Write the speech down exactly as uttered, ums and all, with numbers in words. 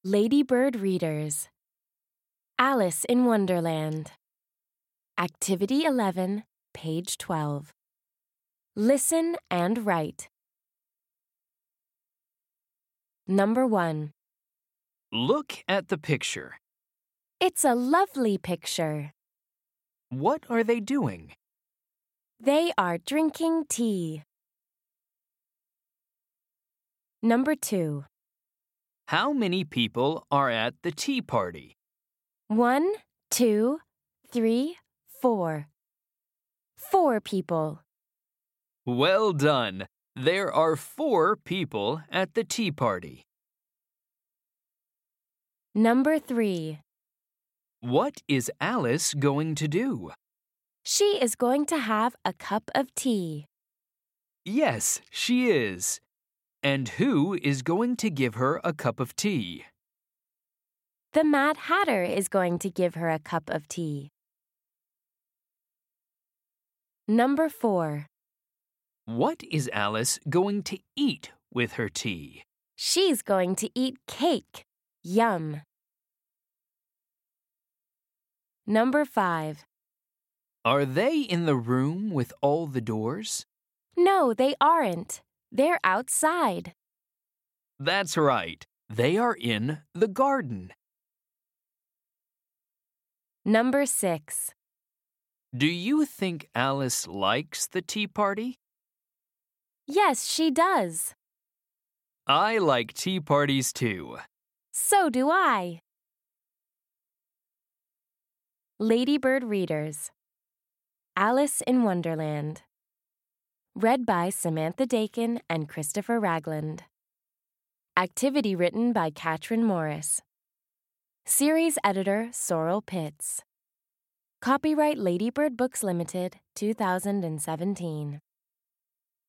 Ladybird Readers. Alice in Wonderland. Activity eleven, page twelve. Listen and write. Number one. Look at the picture. It's a lovely picture. What are they doing? They are drinking tea. Number two. How many people are at the tea party? One, two, three, four. Four people. Well done. There are four people at the tea party. Number three. What is Alice going to do? She is going to have a cup of tea. Yes, she is. And who is going to give her a cup of tea? The Mad Hatter is going to give her a cup of tea. Number four. What is Alice going to eat with her tea? She's going to eat cake. Yum. Number five. Are they in the room with all the doors? No, they aren't. They're outside. That's right. They are in the garden. Number six. Do you think Alice likes the tea party? Yes, she does. I like tea parties too. So do I. Ladybird Readers. Alice in Wonderland. Read by Samantha Dakin and Christopher Ragland. Activity written by Katrin Morris. Series editor Sorrel Pitts. Copyright Ladybird Books Limited, two thousand seventeen.